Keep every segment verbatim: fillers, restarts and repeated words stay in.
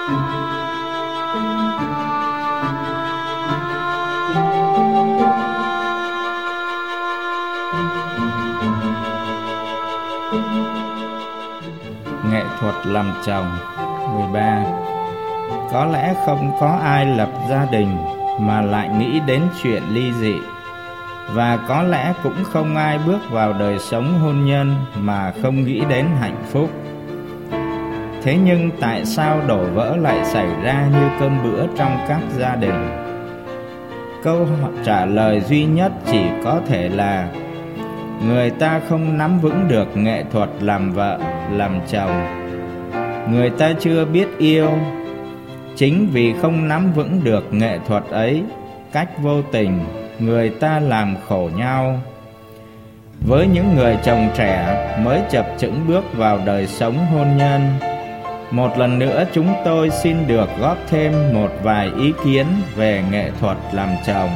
Nghệ thuật làm chồng. Mười ba. Có lẽ không có ai lập gia đình mà lại nghĩ đến chuyện ly dị, và có lẽ cũng không ai bước vào đời sống hôn nhân mà không nghĩ đến hạnh phúc. Thế nhưng tại sao đổ vỡ lại xảy ra như cơm bữa trong các gia đình? Câu trả lời duy nhất chỉ có thể là người ta không nắm vững được nghệ thuật làm vợ, làm chồng. Người ta chưa biết yêu. Chính vì không nắm vững được nghệ thuật ấy, cách vô tình người ta làm khổ nhau. Với những người chồng trẻ mới chập chững bước vào đời sống hôn nhân, một lần nữa chúng tôi xin được góp thêm một vài ý kiến về nghệ thuật làm chồng.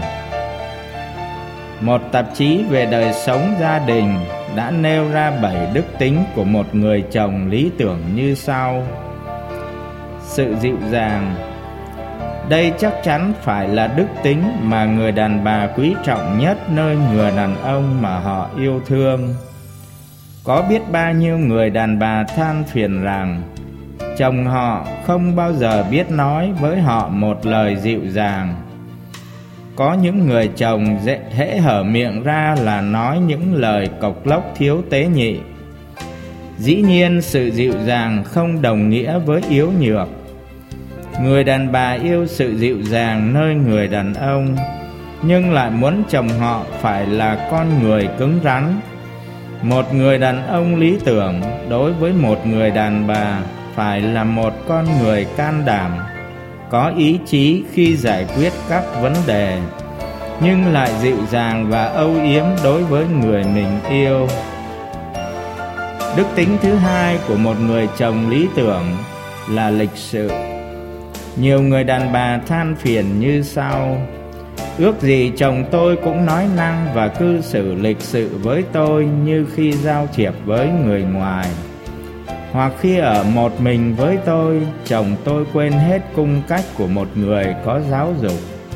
Một tạp chí về đời sống gia đình đã nêu ra bảy đức tính của một người chồng lý tưởng như sau. Sự dịu dàng. Đây chắc chắn phải là đức tính mà người đàn bà quý trọng nhất nơi người đàn ông mà họ yêu thương. Có biết bao nhiêu người đàn bà than phiền rằng chồng họ không bao giờ biết nói với họ một lời dịu dàng. Có những người chồng dễ hễ hở miệng ra là nói những lời cộc lốc thiếu tế nhị. Dĩ nhiên sự dịu dàng không đồng nghĩa với yếu nhược. Người đàn bà yêu sự dịu dàng nơi người đàn ông, nhưng lại muốn chồng họ phải là con người cứng rắn. Một người đàn ông lý tưởng đối với một người đàn bà phải là một con người can đảm, có ý chí khi giải quyết các vấn đề, nhưng lại dịu dàng và âu yếm đối với người mình yêu. Đức tính thứ hai của một người chồng lý tưởng là lịch sự. Nhiều người đàn bà than phiền như sau: ước gì chồng tôi cũng nói năng và cư xử lịch sự với tôi như khi giao thiệp với người ngoài. Hoặc khi ở một mình với tôi, chồng tôi quên hết cung cách của một người có giáo dục.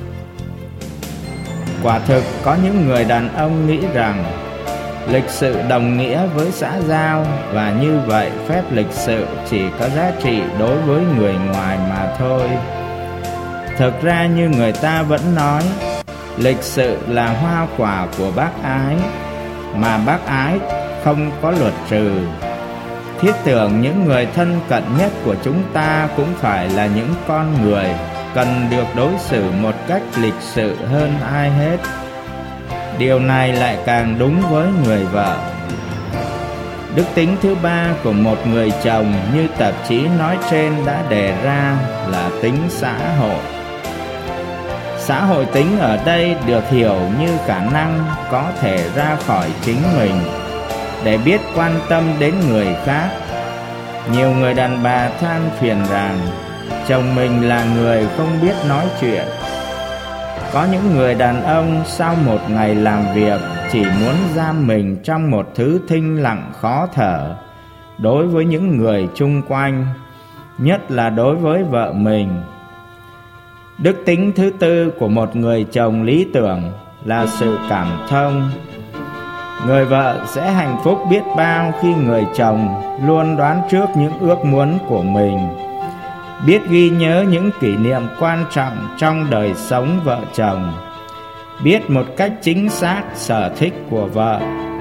Quả thực có những người đàn ông nghĩ rằng lịch sự đồng nghĩa với xã giao, và như vậy phép lịch sự chỉ có giá trị đối với người ngoài mà thôi. Thực ra như người ta vẫn nói, lịch sự là hoa quả của bác ái, mà bác ái không có luật trừ. Thiết tưởng những người thân cận nhất của chúng ta cũng phải là những con người cần được đối xử một cách lịch sự hơn ai hết. Điều này lại càng đúng với người vợ. Đức tính thứ ba của một người chồng như tạp chí nói trên đã đề ra là tính xã hội. Xã hội tính ở đây được hiểu như khả năng có thể ra khỏi chính mình để biết quan tâm đến người khác. Nhiều người đàn bà than phiền rằng chồng mình là người không biết nói chuyện. Có những người đàn ông sau một ngày làm việc chỉ muốn giam mình trong một thứ thinh lặng khó thở đối với những người chung quanh, nhất là đối với vợ mình. Đức tính thứ tư của một người chồng lý tưởng là sự cảm thông. Người vợ sẽ hạnh phúc biết bao khi người chồng luôn đoán trước những ước muốn của mình, biết ghi nhớ những kỷ niệm quan trọng trong đời sống vợ chồng, biết một cách chính xác sở thích của vợ.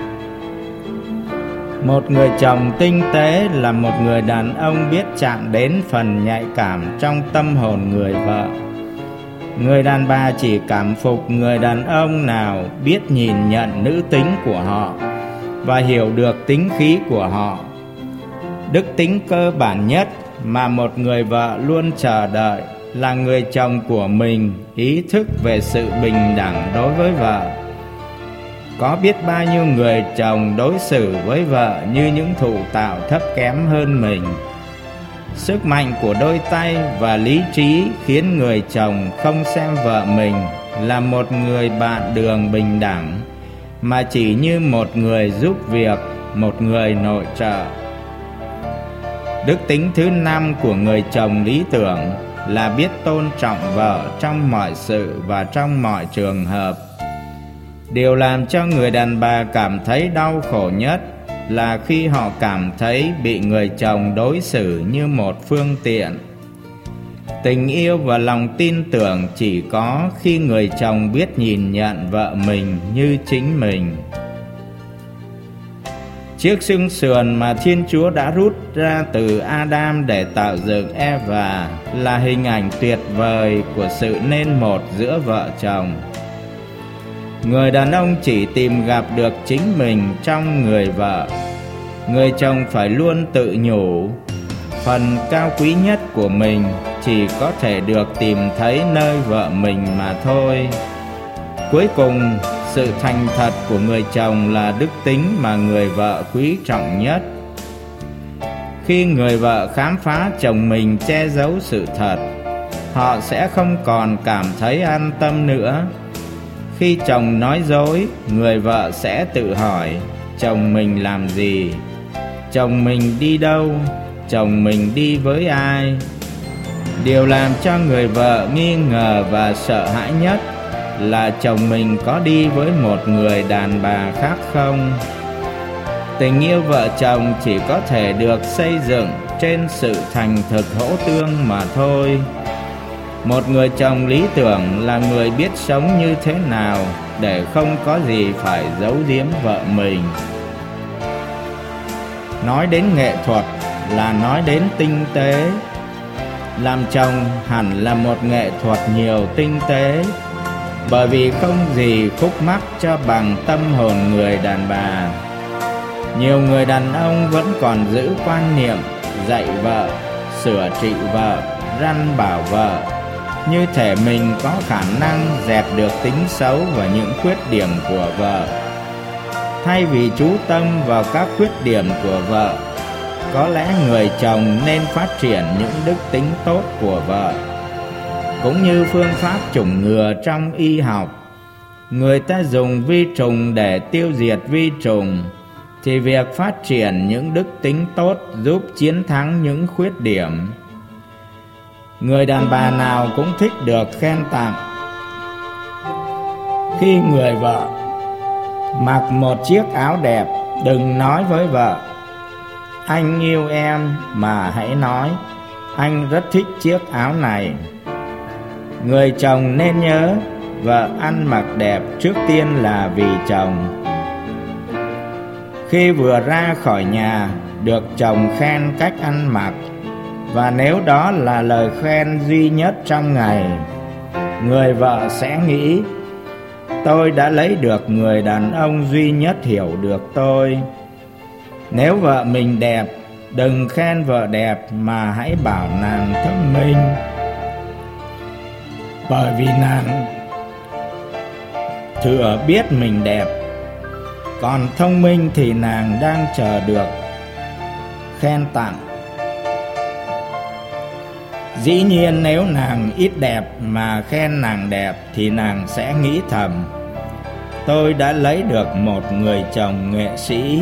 Một người chồng tinh tế là một người đàn ông biết chạm đến phần nhạy cảm trong tâm hồn người vợ. Người đàn bà chỉ cảm phục người đàn ông nào biết nhìn nhận nữ tính của họ và hiểu được tính khí của họ. Đức tính cơ bản nhất mà một người vợ luôn chờ đợi là người chồng của mình ý thức về sự bình đẳng đối với vợ. Có biết bao nhiêu người chồng đối xử với vợ như những thụ tạo thấp kém hơn mình. Sức mạnh của đôi tay và lý trí khiến người chồng không xem vợ mình là một người bạn đường bình đẳng, mà chỉ như một người giúp việc, một người nội trợ. Đức tính thứ năm của người chồng lý tưởng là biết tôn trọng vợ trong mọi sự và trong mọi trường hợp. Điều làm cho người đàn bà cảm thấy đau khổ nhất là khi họ cảm thấy bị người chồng đối xử như một phương tiện. Tình yêu và lòng tin tưởng chỉ có khi người chồng biết nhìn nhận vợ mình như chính mình. Chiếc xương sườn mà Thiên Chúa đã rút ra từ Adam để tạo dựng Eva là hình ảnh tuyệt vời của sự nên một giữa vợ chồng. Người đàn ông chỉ tìm gặp được chính mình trong người vợ. Người chồng phải luôn tự nhủ, phần cao quý nhất của mình chỉ có thể được tìm thấy nơi vợ mình mà thôi. Cuối cùng, sự thành thật của người chồng là đức tính mà người vợ quý trọng nhất. Khi người vợ khám phá chồng mình che giấu sự thật, họ sẽ không còn cảm thấy an tâm nữa. Khi chồng nói dối, người vợ sẽ tự hỏi chồng mình làm gì, chồng mình đi đâu, chồng mình đi với ai. Điều làm cho người vợ nghi ngờ và sợ hãi nhất là chồng mình có đi với một người đàn bà khác không. Tình yêu vợ chồng chỉ có thể được xây dựng trên sự thành thực hỗ tương mà thôi. Một người chồng lý tưởng là người biết sống như thế nào để không có gì phải giấu giếm vợ mình. Nói đến nghệ thuật là nói đến tinh tế. Làm chồng hẳn là một nghệ thuật nhiều tinh tế, bởi vì không gì khúc mắc cho bằng tâm hồn người đàn bà. Nhiều người đàn ông vẫn còn giữ quan niệm dạy vợ, sửa trị vợ, răn bảo vợ, như thể mình có khả năng dẹp được tính xấu và những khuyết điểm của vợ. Thay vì chú tâm vào các khuyết điểm của vợ, có lẽ người chồng nên phát triển những đức tính tốt của vợ. Cũng như phương pháp chủng ngừa trong y học, người ta dùng vi trùng để tiêu diệt vi trùng, thì việc phát triển những đức tính tốt giúp chiến thắng những khuyết điểm. Người đàn bà nào cũng thích được khen tặng. Khi người vợ mặc một chiếc áo đẹp, đừng nói với vợ anh yêu em, mà hãy nói anh rất thích chiếc áo này. Người chồng nên nhớ, vợ ăn mặc đẹp trước tiên là vì chồng. Khi vừa ra khỏi nhà, được chồng khen cách ăn mặc, và nếu đó là lời khen duy nhất trong ngày, người vợ sẽ nghĩ tôi đã lấy được người đàn ông duy nhất hiểu được tôi. Nếu vợ mình đẹp, đừng khen vợ đẹp mà hãy bảo nàng thông minh, bởi vì nàng thừa biết mình đẹp. Còn thông minh thì nàng đang chờ được khen tặng. Dĩ nhiên nếu nàng ít đẹp mà khen nàng đẹp thì nàng sẽ nghĩ thầm tôi đã lấy được một người chồng nghệ sĩ.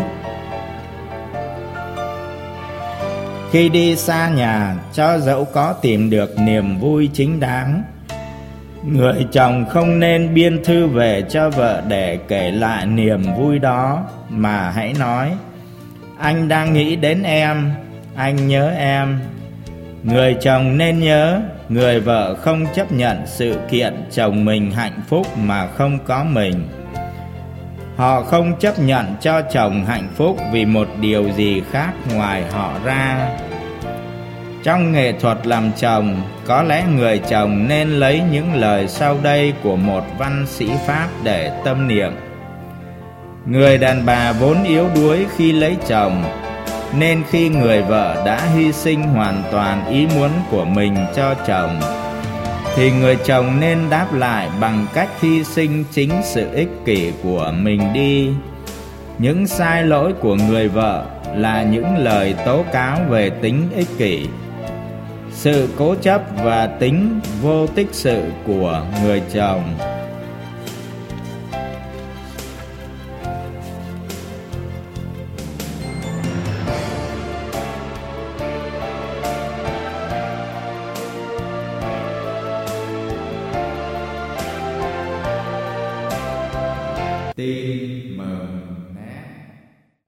Khi đi xa nhà, cho dẫu có tìm được niềm vui chính đáng, người chồng không nên biên thư về cho vợ để kể lại niềm vui đó, mà hãy nói anh đang nghĩ đến em, anh nhớ em. Người chồng nên nhớ, người vợ không chấp nhận sự kiện chồng mình hạnh phúc mà không có mình. Họ không chấp nhận cho chồng hạnh phúc vì một điều gì khác ngoài họ ra. Trong nghệ thuật làm chồng, có lẽ người chồng nên lấy những lời sau đây của một văn sĩ Pháp để tâm niệm. Người đàn bà vốn yếu đuối khi lấy chồng, nên khi người vợ đã hy sinh hoàn toàn ý muốn của mình cho chồng, thì người chồng nên đáp lại bằng cách hy sinh chính sự ích kỷ của mình đi. Những sai lỗi của người vợ là những lời tố cáo về tính ích kỷ, sự cố chấp và tính vô tích sự của người chồng. Tin mừng